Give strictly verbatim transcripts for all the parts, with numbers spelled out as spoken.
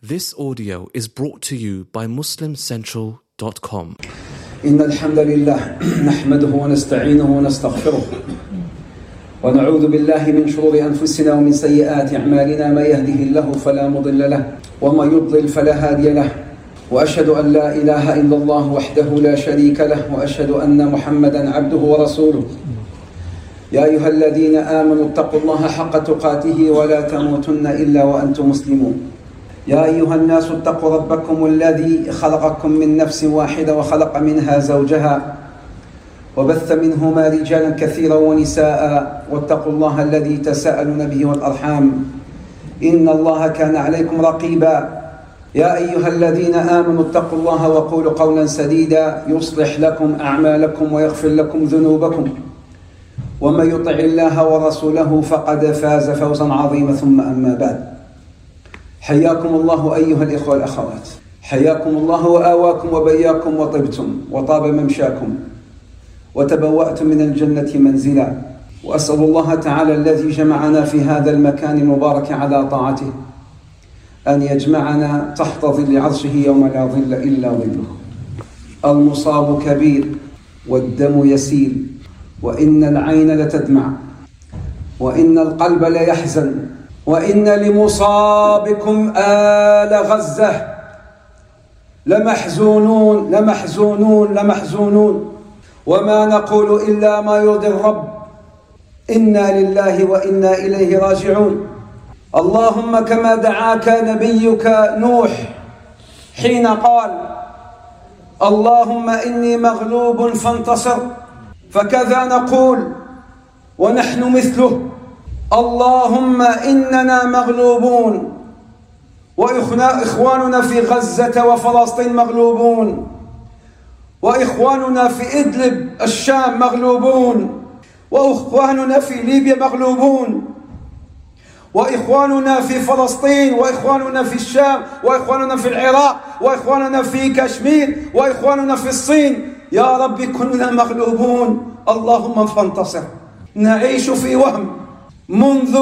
This audio is brought to you by muslim central dot com. إن الحمد لله نحمده ونستعينه ونستغفره ونعوذ بالله من شرور أنفسنا ومن سيئات أعمالنا. ما يهده الله فلا مضل له وما يضلل فلا هادي له، وأشهد أن لا إله إلا الله وحده لا شريك له، وأشهد أن محمدا عبده ورسوله. يا أيها الذين آمنوا اتقوا الله حق تقاته ولا تموتن إلا وأنتم مسلمون. يا أيها الناس اتقوا ربكم الذي خلقكم من نفس واحدة وخلق منها زوجها وبث منهما رجالا كثيرا ونساء، واتقوا الله الذي تساءلون به والأرحام إن الله كان عليكم رقيبا. يا أيها الذين آمنوا اتقوا الله وقولوا قولا سديدا يصلح لكم أعمالكم ويغفر لكم ذنوبكم، ومن يطع الله ورسوله فقد فاز فوزا عظيما. ثم أما بعد، حياكم الله أيها الإخوة والأخوات، حياكم الله وآواكم وبياكم وطبتم وطاب ممشاكم وتبوأتم من الجنة منزلا. وأسأل الله تعالى الذي جمعنا في هذا المكان المبارك على طاعته أن يجمعنا تحت ظل عرشه يوم لا ظل إلا ظله. المصاب كبير والدم يسيل، وإن العين لتدمع، وإن القلب ليحزن، وإن لمصابكم آل غزة لمحزونون لمحزونون لمحزونون، وما نقول إلا ما يرضي الرب. إنا لله وإنا إليه راجعون. اللهم كما دعاك نبيك نوح حين قال اللهم إني مغلوب فانتصر، فكذا نقول ونحن مثله. اللهم إننا مغلوبون، وإخواننا في غزة وفلسطين مغلوبون، وإخواننا في إدلب الشام مغلوبون، وإخواننا في ليبيا مغلوبون، وإخواننا في فلسطين، وإخواننا في الشام، وإخواننا في العراق، وإخواننا في كشمير، وإخواننا في الصين. يا رب كلنا مغلوبون، اللهم فانتصر. نعيش في وهم منذ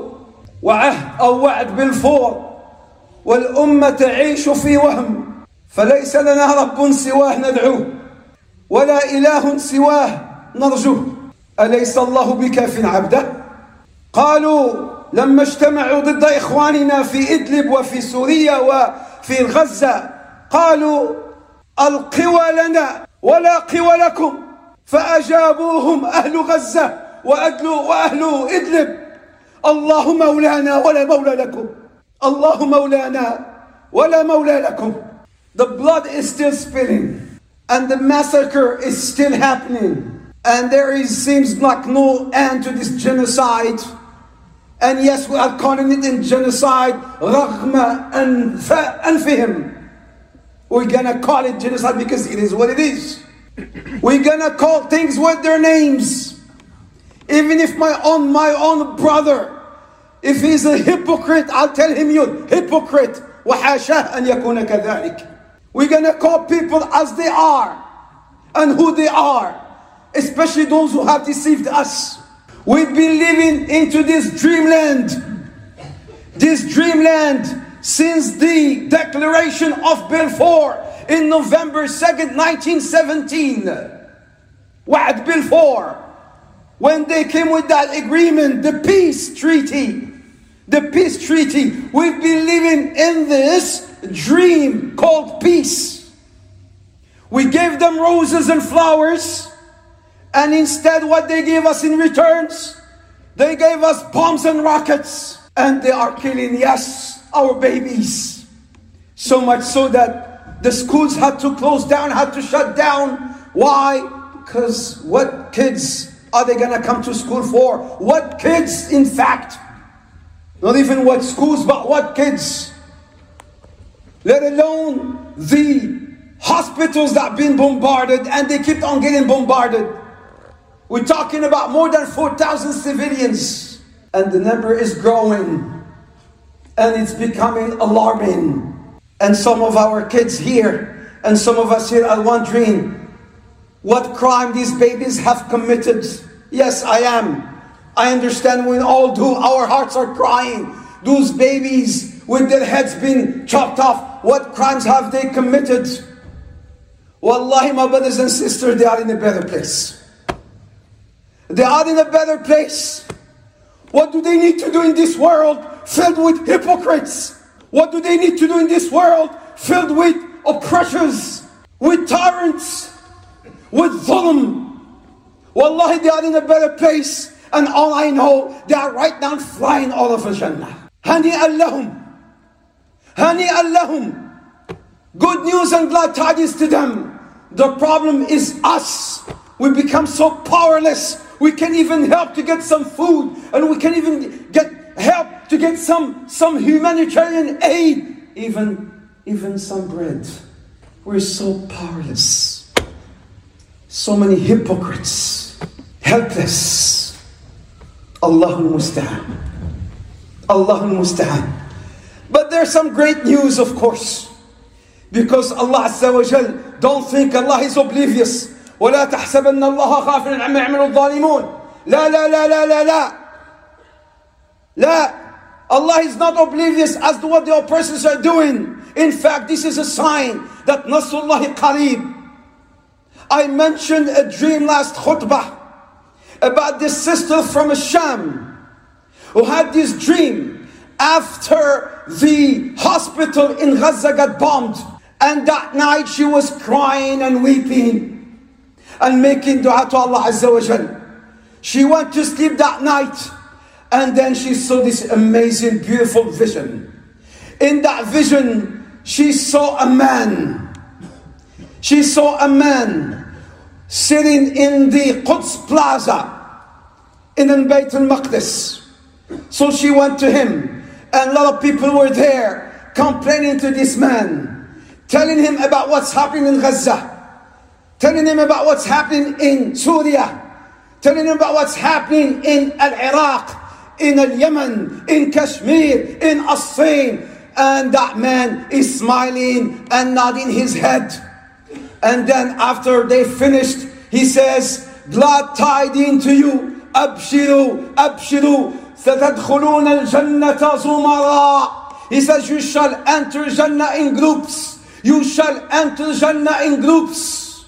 وعهد أو وعد بلفور، والأمة تعيش في وهم، فليس لنا رب سواه ندعوه ولا إله سواه نرجوه. أليس الله بكاف عبده؟ قالوا لما اجتمعوا ضد إخواننا في إدلب وفي سوريا وفي غزة قالوا القوى لنا ولا قوى لكم، فأجابوهم أهل غزة وأدلوا وأهل إدلب الله مولانا ولا مولى لكم، الله مولانا ولا مولى لكم. The blood is still spilling and the massacre is still happening, and there is seems like no end to this genocide. And yes, we are calling it in genocide رغم أنف أنفهم. We're gonna call it genocide because it is what it is. We're gonna call things with their names. Even if my own my own brother, if he's a hypocrite, I'll tell him you're hypocrite. وحاشاه أن يكون كذلك. We're gonna call people as they are and who they are, especially those who have deceived us. We've been living into this dreamland, this dreamland since the declaration of Balfour in November second, nineteen seventeen. وعد Balfour. When they came with that agreement, the peace treaty, the peace treaty, we've been living in this dream called peace. We gave them roses and flowers, and instead what they gave us in returns, they gave us bombs and rockets, and they are killing, yes, our babies. So much so that the schools had to close down, had to shut down. Why? Because what kids are they going to come to school for? What kids, in fact? Not even what schools, but what kids? Let alone the hospitals that have been bombarded, and they keep on getting bombarded. We're talking about more than four thousand civilians, and the number is growing, and it's becoming alarming. And some of our kids here, and some of us here are wondering what crime these babies have committed. Yes, I am. I understand we all do. Our hearts are crying. Those babies with their heads being chopped off. What crimes have they committed? Wallahi, my brothers and sisters, they are in a better place. They are in a better place. What do they need to do in this world filled with hypocrites? What do they need to do in this world filled with oppressors, with tyrants, with dhulm? Wallahi, they are in a better place. And all I know, they are right now flying all over Jannah. Hani Allahum. Hani Allahum. Good news and glad tidings to them. The problem is us. We become so powerless. We can't even help to get some food. And we can't even get help to get some, some humanitarian aid. Even, even some bread. We're so powerless. So many hypocrites. Helpless. Allahul Musta'an. Allahul Musta'an. But there's some great news, of course. Because Allah Azza wa Jal, don't think Allah is oblivious. وَلَا تَحْسَبَنَّ اللَّهَ غَافِلًا عَمَّا يَعْمَلُ الظَّالِمُونَ. لا لا لا لا لا لا. لا. Allah is not oblivious as to what the oppressors are doing. In fact, this is a sign that Nasrullahi Qareeb. I mentioned a dream last khutbah about this sister from Sham who had this dream after the hospital in Gaza got bombed. And that night she was crying and weeping and making dua to Allah Azza wa Jal. She went to sleep that night and then she saw this amazing, beautiful vision. In that vision, she saw a man. She saw a man sitting in the Quds Plaza in Bayt al-Maqdis. So she went to him, and a lot of people were there complaining to this man, telling him about what's happening in Gaza, telling him about what's happening in Syria, telling him about what's happening in Al-Iraq, in Al-Yemen, in Kashmir, in As-Sin. And that man is smiling and nodding his head. And then after they finished, he says, glad tidings to you. Abshiru, abshiru, satadkhulun al-jannata zumara. He says, you shall enter Jannah in groups. You shall enter Jannah in groups.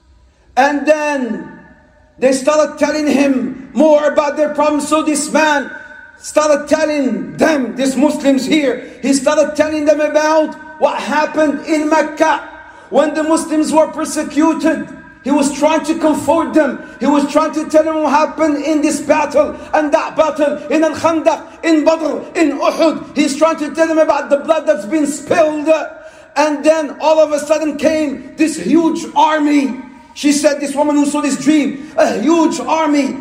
And then they started telling him more about their problems. So this man started telling them, these Muslims here, he started telling them about what happened in Mecca when the Muslims were persecuted. He was trying to comfort them. He was trying to tell them what happened in this battle and that battle, in Al-Khandaq, in Badr, in Uhud. He's trying to tell them about the blood that's been spilled. And then all of a sudden came this huge army. She said, this woman who saw this dream, a huge army,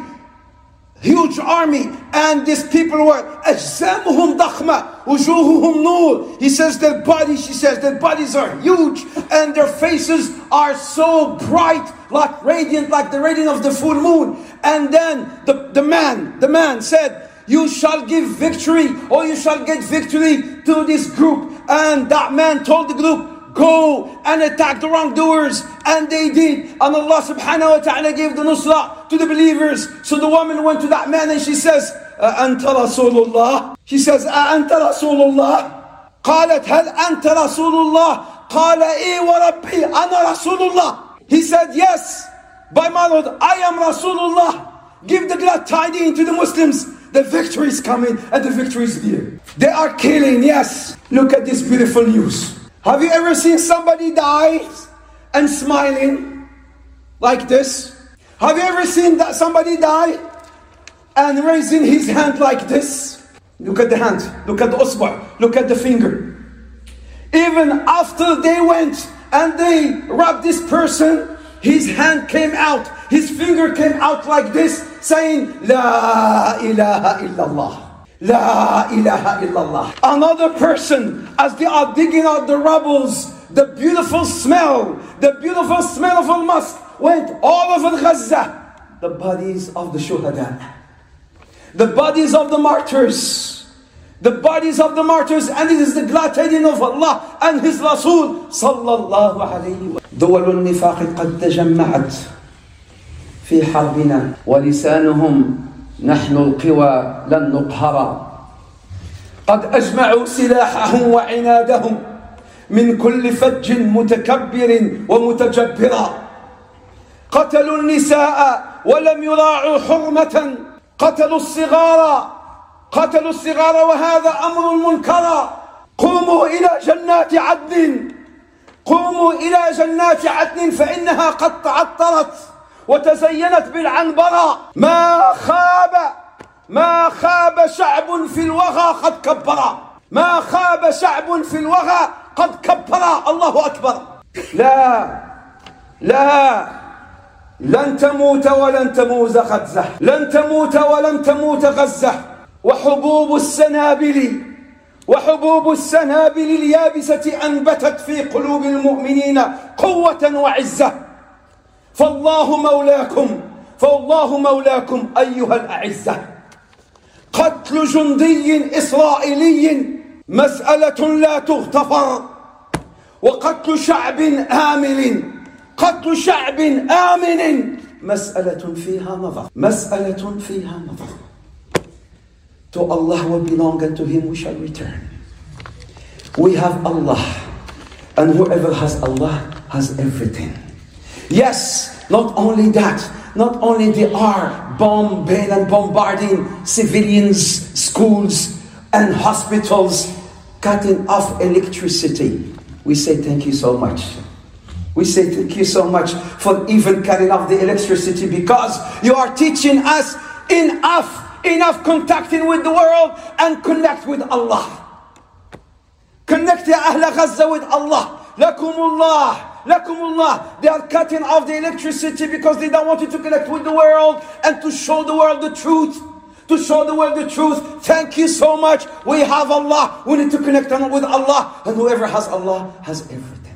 huge army. And these people were, أجسامهم ضخمة وجوههم نور. He says their bodies, she says, their bodies are huge and their faces are so bright, like radiant, like the radiance of the full moon. And then the, the man, the man said, you shall give victory, or you shall get victory to this group. And that man told the group, go and attack the wrongdoers. And they did. And Allah subhanahu wa ta'ala gave the nusra to the believers. So the woman went to that man and she says, أنت رسول الله. She says, أنت رسول الله. قالت هل أنت رسول الله. قال إيه وربي أنا رسول الله. He said, yes, by my Lord, I am Rasulullah. Give the glad tidings to the Muslims. The victory is coming and the victory is near. They are killing, yes. Look at this beautiful news. Have you ever seen somebody die and smiling like this? Have you ever seen that somebody die and raising his hand like this? Look at the hand, look at the usba, look at the finger. Even after they went and they rubbed this person, his hand came out, his finger came out like this, saying, La ilaha illallah. La ilaha illallah. Another person, as they are digging out the rubbles, the beautiful smell, the beautiful smell of al-musk went all over Gaza. The bodies of the shuhada, the bodies of the martyrs, the bodies of the martyrs, and it is the glad tidings of Allah and His Rasul sallallahu alayhi wa sallam. دول النفاق قد تجمعت في حربنا ولسانهم نحن القوى لن نقهر قد أجمعوا سلاحهم وعنادهم من كل فج متكبر ومتجبرا. قتلوا النساء ولم يراعوا حرمة، قتلوا الصغار قتلوا الصغار وهذا أمر منكر. قوموا إلى جنات عدن قوموا إلى جنات عدن فإنها قد تعطرت وتزينت بالعنبرة. ما خاب ما خاب شعب في الوغى قد كبر ما خاب شعب في الوغى قد كبر. الله أكبر. لا لا لن تموت ولن تموت غزة لن تموت ولن تموت غزة. وحبوب السنابل وحبوب السنابل اليابسة أنبتت في قلوب المؤمنين قوة وعزة. فالله مولاكم فالله مولاكم أيها الأعزة. قتل جندي إسرائيلي مسألة لا تغتفر، وقتل شعب آمن قتل شعب آمن مسألة فيها نظر مسألة فيها نظر. To Allah will belong and to Him we shall return. We have Allah, and whoever has Allah has everything. Yes, not only that, not only they are bombing and bombarding civilians, schools and hospitals, cutting off electricity. We say thank you so much. We say thank you so much for even cutting off the electricity, because you are teaching us enough Enough contacting with the world and connect with Allah. Connect ya Ahla Gaza with Allah. Lakumullah. Lakumullah. They are cutting off the electricity because they don't want you to connect with the world and to show the world the truth. To show the world the truth. Thank you so much. We have Allah. We need to connect with Allah. And whoever has Allah has everything.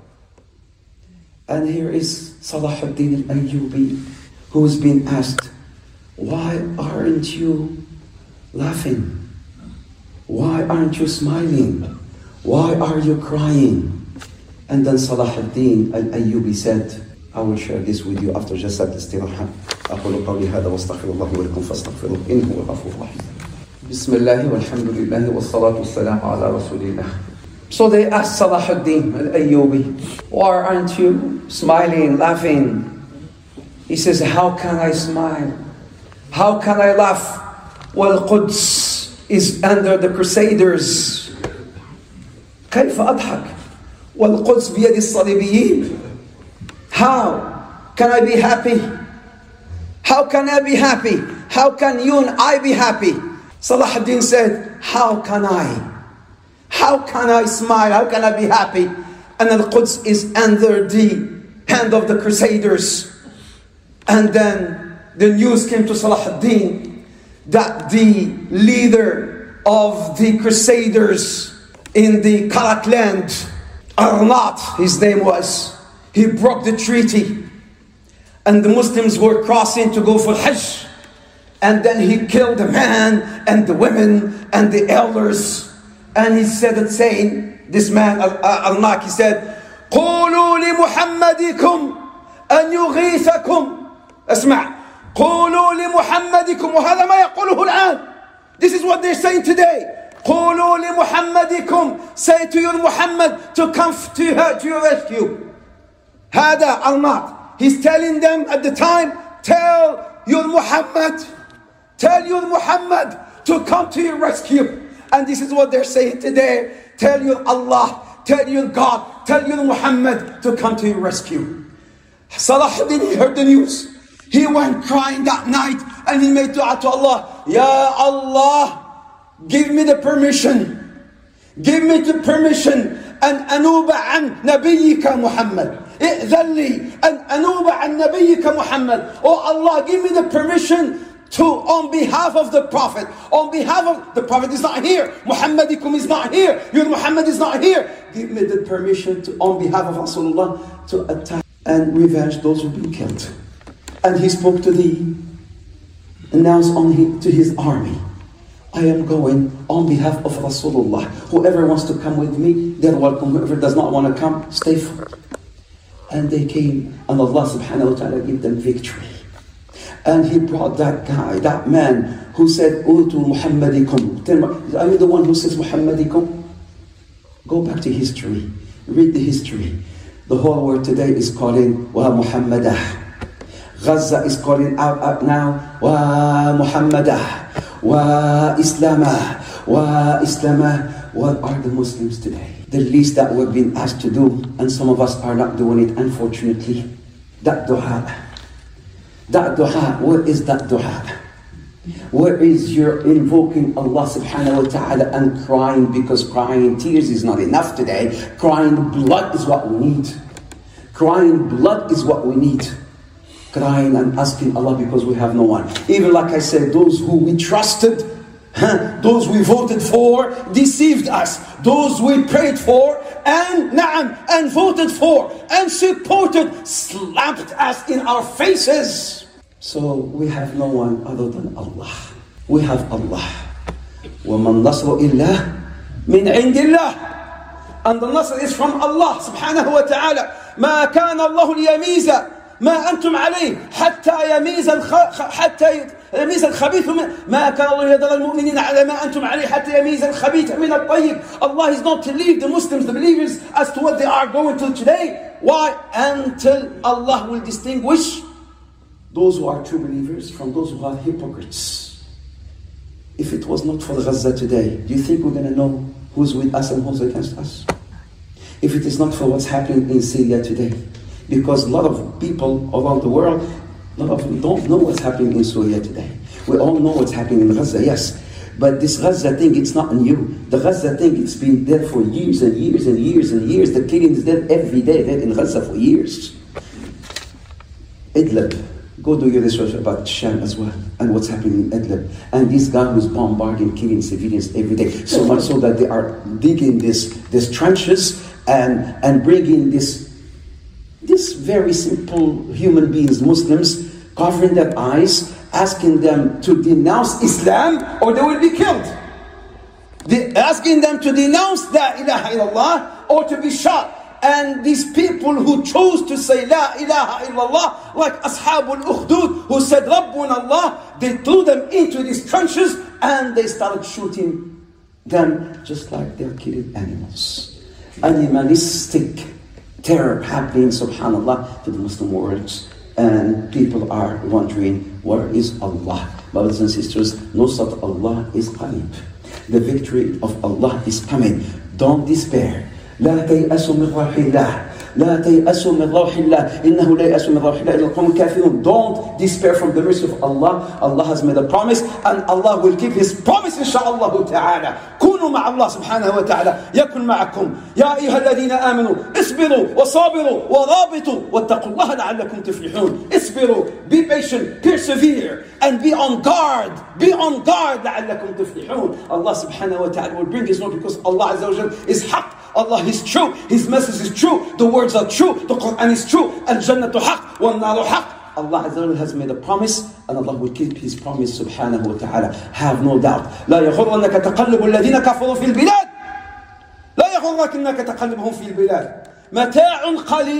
And here is Salahuddin al-Ayyubi, who is being asked, why aren't you laughing? Why aren't you smiling? Why are you crying? And then Salahuddin al-Ayyubi said, I will share this with you after just at istiraha. أقول قولي هذا واستغفر الله ولكم فاستغفروه إنه هو الغفور الرحيم. بسم الله والحمد لله والصلاة والسلام على رسول الله. So they asked Salahuddin al-Ayyubi, why aren't you smiling, laughing? He says, how can I smile? How can I laugh? Well, Quds is under the Crusaders. كيف أضحك والقدس بيد الصليبيين? How can I be happy? How can I be happy? How can you and I be happy? Salahuddin said, how can I? How can I smile? How can I be happy? And Al-Quds is under the hand of the Crusaders. And then the news came to Salahuddin that the leader of the Crusaders in the Karak land, Arnat, his name was, he broke the treaty. And the Muslims were crossing to go for Hajj. And then he killed the man and the women and the elders. And he said it saying, this man, Arnat, he said, قولوا لمحمدكم أن يغيثكم. اسمع. قولوا لمحمدكم. وهذا ما يقوله الآن. This is what they're saying today. قولوا لمحمدكم. Say to your Muhammad to come to, her, to your rescue. هذا Arnat. He's telling them at the time, tell your Muhammad, tell your Muhammad to come to your rescue. And this is what they're saying today. Tell your Allah, tell your God, tell your Muhammad to come to your rescue. Salahuddin, he heard the news. He went crying that night and he made dua to Allah. Ya Allah, give me the permission. Give me the permission. أن أنوب عن نبيك محمد. إذن لي أن أنوب عن نبيك محمد. Oh Allah, give me the permission to, on behalf of the Prophet, on behalf of, the Prophet is not here, Muhammadikum is not here, your Muhammad is not here. Give me the permission to, on behalf of Rasulullah, to attack and revenge those who've been killed. And he spoke to the, announced on him, to his army, I am going on behalf of Rasulullah. Whoever wants to come with me, they're welcome. Whoever does not want to come, stay for. And they came, and Allah subhanahu wa ta'ala gave them victory. And he brought that guy, that man who said, Utu Muhammadikum. Are you the one who says Muhammadikum? Go back to history. Read the history. The whole world today is calling Wa Muhammadah. Gaza is calling out, out now Wa Muhammadah. Wa Islamah. Wa Islamah. What are the Muslims today? The least that we've been asked to do, and some of us are not doing it, unfortunately. That dua. That dua. Where is that dua? Where is your invoking Allah subhanahu wa ta'ala and crying? Because crying tears is not enough today. Crying blood is what we need. Crying blood is what we need. Crying and asking Allah because we have no one. Even like I said, those who we trusted, huh, those we voted for, deceived us. Those we prayed for, and na'am, and voted for, and supported, slapped us in our faces. So we have no one other than Allah. We have Allah. وَمَا النَّصْرُ إِلَّا مِنْ عِنْدِ اللَّهِ. And the Nasr is from Allah subhanahu wa ta'ala. مَا كَانَ اللَّهُ لِيَمِيزَ ما أنتم عليه حتى يميز الخ... حتى يميز الخبيث من... ما كان الله يدل المؤمنين على ما أنتم عليه حتى يميز الخبيث من الطيب. Allah is not to leave the Muslims, the believers, as to what they are going to today. Why? Until Allah will distinguish those who are true believers from those who are hypocrites. If it was not for Gaza today, do you think we're going to know who's with us and who's against us? If it is not for what's happening in Syria today, because a lot of people around the world, a lot of them don't know what's happening in Syria today. We all know what's happening in Gaza, yes. But this Gaza thing, it's not new. The Gaza thing, it's been there for years and years and years and years. The killing is there every day, there in Gaza for years. Idlib. Go do your research about Sham as well, and what's happening in Idlib. And this guy who's bombarding, killing civilians every day. So much so that they are digging this, these trenches and, and bringing this These very simple human beings, Muslims, covering their eyes, asking them to denounce Islam or they will be killed. They're asking them to denounce La ilaha illallah or to be shot. And these people who chose to say La ilaha illallah, like Ashabul Ukhdud, who said Rabbuna Allah, they threw them into these trenches and they started shooting them just like they're killing animals. Animalistic terror happening, subhanallah, to the Muslim world. And people are wondering, where is Allah? Brothers and sisters, Nusrat Allah is qareeb. The victory of Allah is coming. Don't despair. لا تيأسوا من روح الله. لا تيأسوا من روح الله. إنه لا يأس من روح الله إلا القوم الكافرون. Don't despair from the mercy of Allah. Allah has made a promise, and Allah will keep His promise, inshaAllah ta'ala. كونوا مع الله سبحانه وتعالى يكن معكم. يا أيها الذين آمنوا اصبروا وصابروا ورابطوا واتقوا الله لعلكم تفلحون. اصبروا, be patient, persevere, and be on guard. Be on guard لعلكم تفلحون. Allah subhanahu wa ta'ala will bring His word, because Allah Azza wa Jal is haqq. Allah is true. His message is true. The words are true. The Quran is true. Al-Jannatu haqq wal-Naru haqq. Allah Azza wa Jal has made a promise, and Allah will keep His promise subhanahu wa ta'ala. Have no doubt. لا يغرنك تقلب الذين كفروا في البلاد. لا يغرنك تقلبهم في البلاد. متاع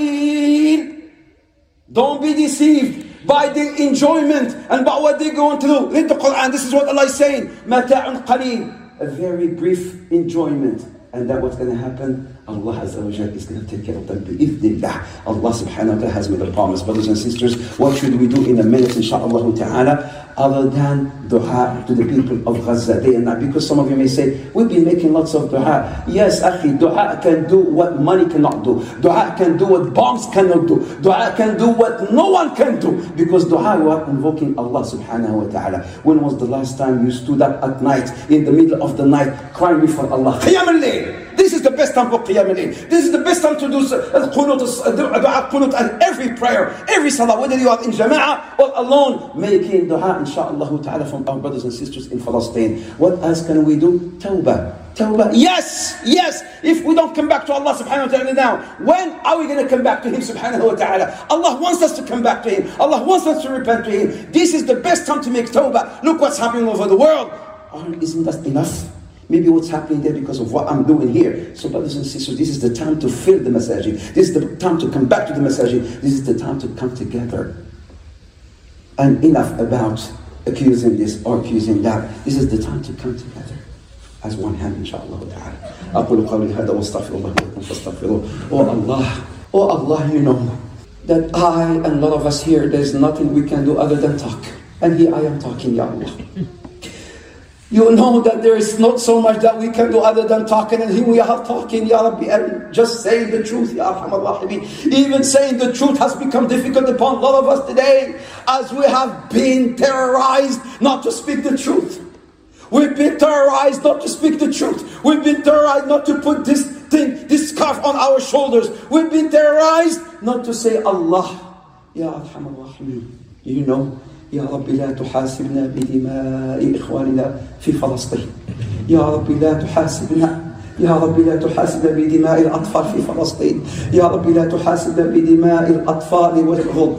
قليل. Don't be deceived by the enjoyment and by what they're going to do. Read the Quran. This is what Allah is saying. متاع قليل. A very brief enjoyment. And then what's going to happen? Allah Azza wa Jal is going to take care of them. Bi-idhnillah. Allah subhanahu wa ta'ala has made a promise. Brothers and sisters, what should we do in a minute, inshaAllah ta'ala, other than dua to the people of Gaza day and night? Because some of you may say, we've been making lots of dua. Yes, akhi, dua can do what money cannot do. Dua can do what bombs cannot do. Dua can do what no one can do. Because dua, you are invoking Allah subhanahu wa ta'ala. When was the last time you stood up at night, in the middle of the night, crying before Allah? Qiyam al-layl. This is the best time for Qiyam al-layl. This is the best time to do al-qunut, dua qunut, and every prayer, every salah, whether you are in jama'ah or alone, making dua, inshaAllah ta'ala, from our brothers and sisters in Palestine. What else can we do? Tawbah. Tawbah. Yes, yes. If we don't come back to Allah subhanahu wa ta'ala now, when are we going to come back to Him subhanahu wa ta'ala? Allah wants us to come back to Him. Allah wants us to repent to Him. This is the best time to make tawbah. Look what's happening over the world. Oh, isn't that enough? Maybe what's happening there because of what I'm doing here. So brothers and sisters, this is the time to fill the masajid. This is the time to come back to the masajid. This is the time to come together. And enough about accusing this or accusing that. This is the time to come together as one hand, inshallah ta'ala. أقول قولي هذا واستغفر الله لكم فاستغفروه. Oh Allah, oh Allah, you know that I and a lot of us here, there's nothing we can do other than talk. And here I am talking, Ya Allah. You know that there is not so much that we can do other than talking, and here we are talking, Ya Rabbi, and just saying the truth, Ya Arhamar Rahimin. Even saying the truth has become difficult upon a lot of us today, as we have been terrorized not to speak the truth. We've been terrorized not to speak the truth. We've been terrorized not to put this thing, this scarf on our shoulders. We've been terrorized not to say Allah. Ya Arhamar Rahimin. You know, يا رب لا تحاسبنا بدماء إخواننا في فلسطين. يا رب لا تحاسبنا يا رب لا تحاسبنا بدماء الأطفال في فلسطين. يا رب لا تحاسبنا بدماء الأطفال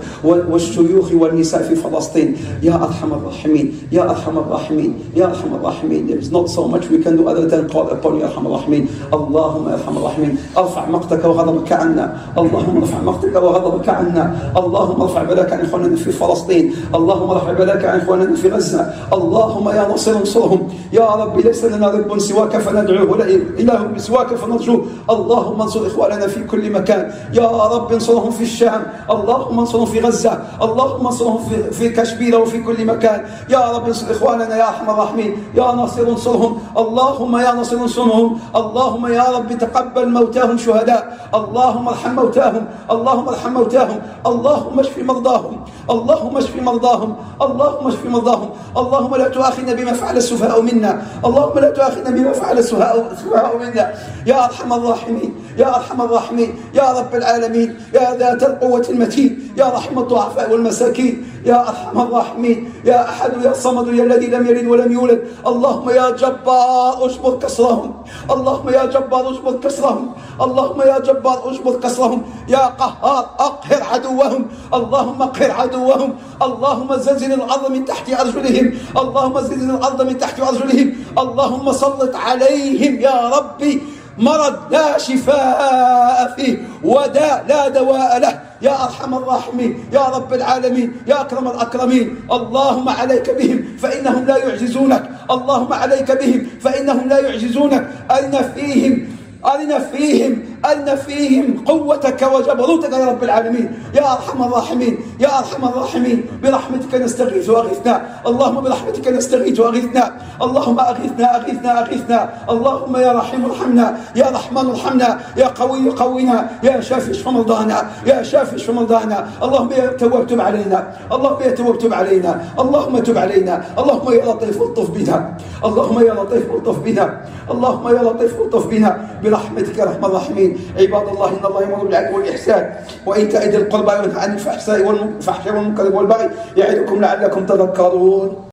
والشيوخ والنساء في فلسطين. يا أرحم الراحمين يا أرحم الراحمين يا أرحم الراحمين. There is not so much we can do other than call upon يا أرحم الراحمين. اللهم يا أرحم الراحمين ارفع مقتك وغضبك عنا. اللهم ارفع مقتك وغضبك عنا. اللهم ارفع بلاك عن إخواننا في فلسطين. اللهم ارفع بلاك عن إخواننا في غزة. اللهم يا ناصر انصرهم. يا رب ليس لنا رب سواك فندعوه ولا إله بسواك فنرجوه. اللهم انصر إخواننا في كل مكان. يا رب انصرهم في الشام. اللهم انصرهم في غزة. اللهم انصرهم في, في كشمير وفي كل مكان. يا رب انصر إخواننا يا أرحم الراحمين. يا ناصر انصرهم. اللهم يا ناصر انصرهم. اللهم يا رب تقبل موتاهم شهداء. اللهم ارحم موتاهم. اللهم ارحم موتاهم. اللهم اشف مرضاهم. اللهم اشف مرضاهم. اللهم اشف مرضاهم. اللهم لا تؤاخذنا بما فعل السفهاء منا. اللهم لا تؤاخذنا بما فعل السفهاء منا. يا أرحم الراحمين يا أرحم الراحمين يا رب العالمين يا ذات القوة المتين يا رحم الضعفاء والمساكين يا أرحم الراحمين يا أحد يا صمد يا الذي لم يلد ولم يولد. اللهم يا جبار اجبر كسرهم. اللهم يا جبار اجبر كسرهم. اللهم يا جبار اجبر كسرهم. يا قهار أقهر عدوهم. اللهم اقهر عدوهم. اللهم زلزل الأرض من تحت أرجلهم. اللهم زلزل الأرض من تحت أرجلهم. اللهم سلط عليهم يا ربي مرض لا شفاء فيه وداء لا دواء له. يا أرحم الراحمين يا رب العالمين يا أكرم الأكرمين. اللهم عليك بهم فإنهم لا يعجزونك. اللهم عليك بهم فإنهم لا يعجزونك. أرنا فيهم أرنا فيهم أرنا فيهم قوتك وجبروتك يا رب العالمين. يا أرحم الراحمين يا أرحم الراحمين برحمتك نستغيث وأغثنا. اللهم برحمتك نستغيث وأغثنا. اللهم أغثنا أغثنا أغثنا. اللهم يا رحيم ارحمنا يا رحمن ارحمنا يا قوي قوينا يا شافي اشف مرضانا يا شافي اشف مرضانا. اللهم يا تواب تب علينا. اللهم يا تواب تب علينا. اللهم تب علينا. اللهم يا لطيف الطف بنا. اللهم يا لطيف الطف بنا. اللهم يا لطيف الطف بنا برحمتك يا رحمن الراحمين. عباد الله إن الله يأمر بالعدل والإحسان وإيتاء ذي القربى وينهى عن الفحشاء والمنكر والبغي يعظكم لعلكم تذكرون.